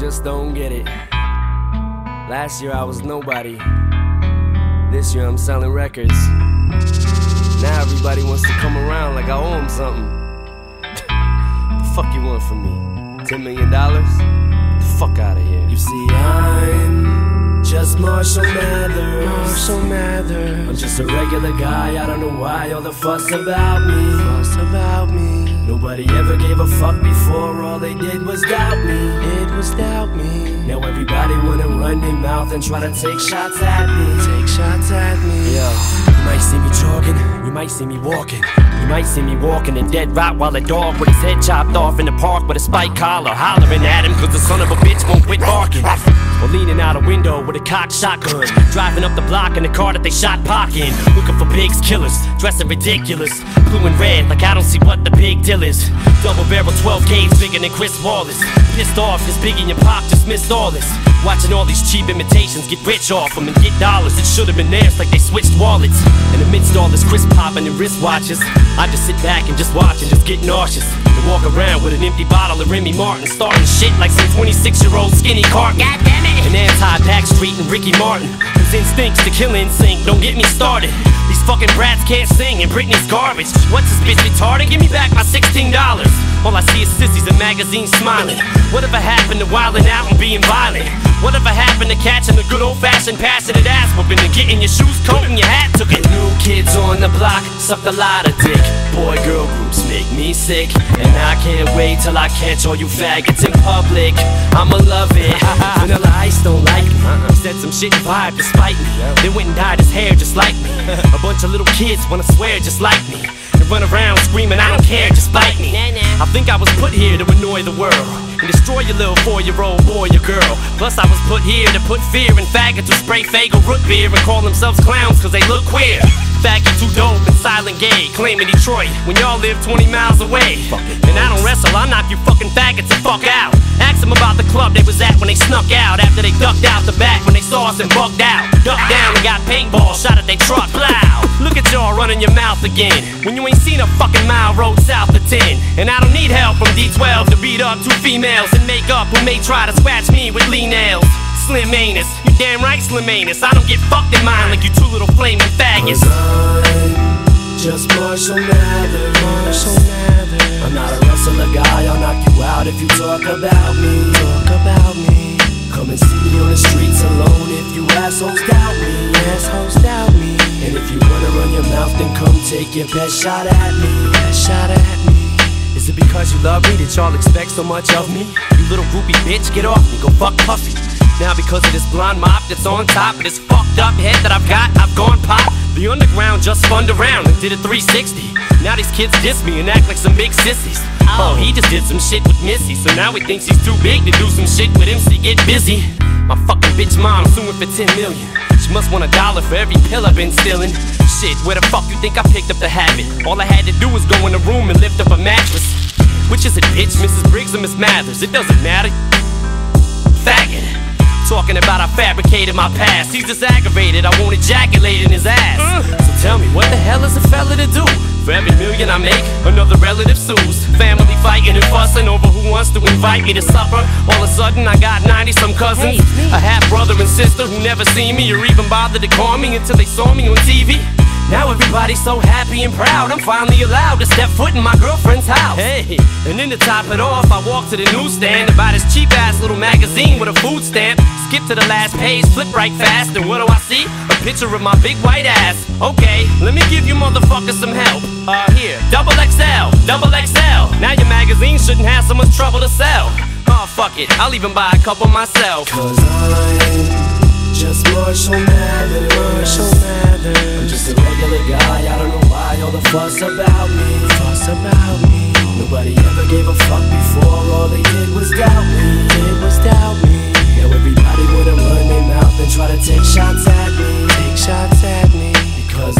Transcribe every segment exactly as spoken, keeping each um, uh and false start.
just don't get it. Last year I was nobody. This year I'm selling records. Now everybody wants to come around like I owe them something. The fuck you want from me? Ten million dollars? The fuck out of here. You see, I'm just Marshall Mathers. Marshall Mathers. I'm just a regular guy. I don't know why all the fuss about me. Fuss about me. Nobody ever gave a fuck before. All they did was doubt me. It was doubt me. Now everybody wanna run their mouth and try to take shots at me. Take shots at me. Yo, you might see me jogging, you might see me walking. You might see me walking in dead Rottweiler dog with his head chopped off in the park with a spike collar, hollering at him cause the son of a bitch won't quit barking. Or leaning out a window with a cocked shotgun, driving up the block in the car that they shot Pac in, looking for pigs, killers, dressing ridiculous, blue and red like I don't see what the big deal is. Double barrel twelve gauge bigger than Chris Wallace. Pissed off cause Biggie and Pac just missed all this. Watching all these cheap imitations get rich off them and get dollars. It should have been theirs like they switched wallets. And amidst all this crisp popping and wristwatches, I just sit back and just watch and just get nauseous. And walk around with an empty bottle of Remy Martin, starting shit like some twenty-six year old skinny Carton. God damn it! And anti-Backstreet and Ricky Martin, whose instincts to kill in sync. Don't get me started. These fucking brats can't sing and Britney's garbage. What's this bitch retarded? Give me back my sixteen dollars. All I see is sissies in magazines smiling. Whatever happened to wilding out and being violent? Whatever happened to catching a good old-fashioned passionate ass whooping and getting your shoes coat and your hat took it? New kids on the block sucked a lot of dick. Boy-girl groups make me sick, and I can't wait till I catch all you faggots in public. I'ma love it. Vanilla Ice don't like me. He said some shit and vibe to spite me. Then went and dyed his hair just like me. A bunch of little kids wanna swear just like me, and run around screaming I don't care, just bite me. I think I was put here to annoy the world and destroy your little four-year-old boy or girl. Plus I was put here to put fear in faggots who spray Faygo root beer and call themselves clowns cause they look queer. Faggot too dope and silent gay, claiming Detroit when y'all live twenty miles away. And I don't wrestle, I'll knock you fucking faggots the fuck out. Ask them about the club they was at when they snuck out, after they ducked out the back when they saw us and bugged out. Ducked down and got paintball shot at they truck. Loud. Look at y'all running your mouth again when you ain't seen a fucking mile road south of ten. And I don't need help from D twelve to beat up two females in makeup who may try to scratch me with lean nails. Slim anus, you damn right Slim anus. I don't get fucked in mine like you two little flaming faggots. I'm just Marshall Mathers. Marshall Mathers. I'm not a wrestler guy, I'll knock you out if you talk about me. Talk about me. Come and see me on the streets alone if you assholes doubt me. Assholes doubt me. And if you wanna run your mouth, then come take your best shot at me. Best shot at me. Is it because you love me that y'all expect so much of me? You little groupie bitch, get off me, go fuck Puffy. Now because of this blonde mop that's on top of this fucked up head that I've got, I've gone pop. The underground just spun around and did a three sixty. Now these kids diss me and act like some big sissies. Oh, he just did some shit with Missy, so now he thinks he's too big to do some shit with M C. Get busy. My fucking bitch mom suing for ten million. She must want a dollar for every pill I've been stealing. Shit, where the fuck you think I picked up the habit? All I had to do was go in the room and lift up a mattress. Which is it, bitch? Missus Briggs or Miss Mathers? It doesn't matter. Faggot. Talking about I fabricated my past. He's just aggravated, I won't ejaculate in his ass. uh. So tell me, what the hell is a fella to do? For every million I make, another relative sues. Family fighting and fussing over who wants to invite me to supper. All of a sudden I got ninety some cousins, a half brother and sister who never seen me or even bothered to call me until they saw me on T V. Now everybody's so happy and proud, I'm finally allowed to step foot in my girlfriend's house. Hey, and then to top it off, I walk to the newsstand to buy this cheap-ass little magazine with a food stamp. Skip to the last page, flip right fast, and what do I see? A picture of my big white ass. Okay, let me give you motherfuckers some help. Uh, here, double X L, double X L. Now your magazine shouldn't have so much trouble to sell. Oh, fuck it, I'll even buy a couple myself. Cause I'm just Marshall Mathers. Marshall Mathers. I'm just a regular guy, I don't know why all the fuss about me. Fuss about me. Nobody ever gave a fuck before, all they did was doubt me. It was doubt me. Now everybody wanna run their mouth and try to take shots at me. Take shots at me. Because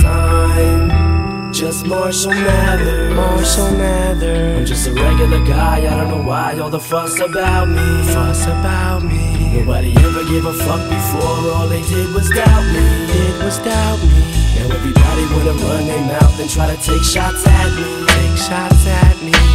I'm just Marshall Mathers. Marshall Mathers. I'm just a regular guy, I don't know why all the fuss about me. Fuss about me. Nobody ever gave a fuck before, all they did was doubt me. It was doubt me. Now everybody wanna run their mouth and try to take shots at me. Take shots at me.